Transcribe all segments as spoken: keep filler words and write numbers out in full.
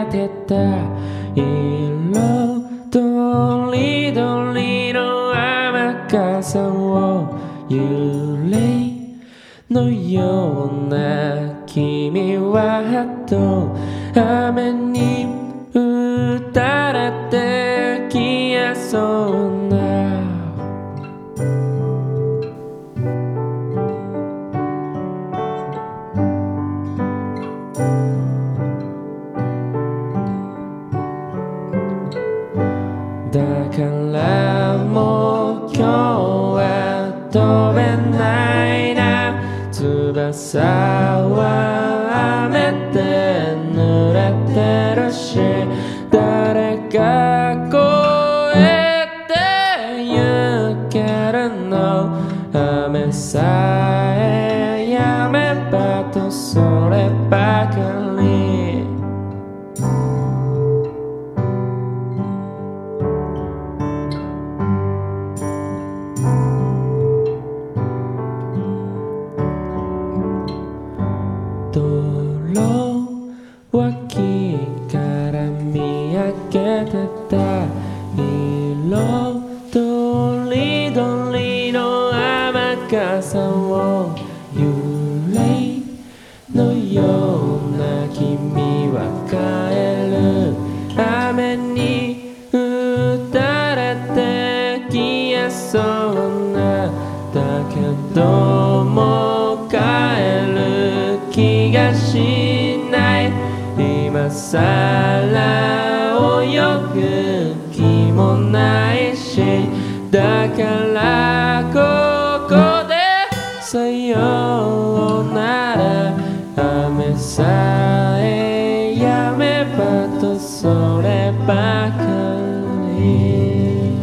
てた色とりどりの雨傘を幽霊のような君はと雨に打たれて消えそうなだからもう今日は飛べないな翼は雨で濡れてるし誰が越えて行けるの雨さえやめばとそればかり道路脇から見上げてた色とりどりの雨傘を幽霊のような君は帰る雨に打たれて消えそうなだけども帰る気がしない今さら泳ぐ気もないしだからここでさようなら雨さえやめばとそればかり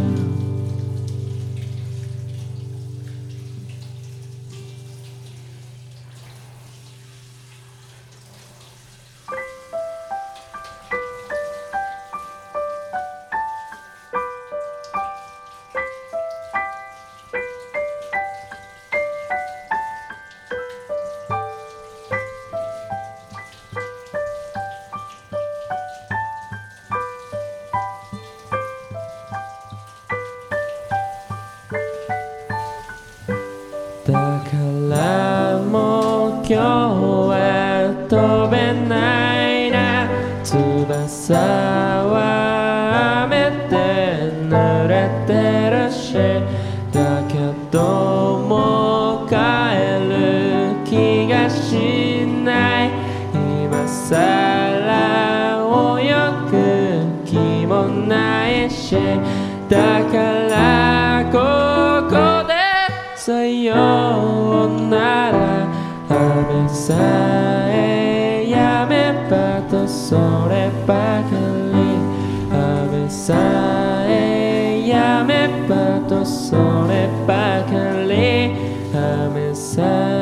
だからもう今日は飛べないな翼は雨で濡れてるしだけども帰る気がしない今さら泳ぐ気もないしだからここでさようなら雨さえやめばとそればかり雨さえやめばとそればかり雨さえ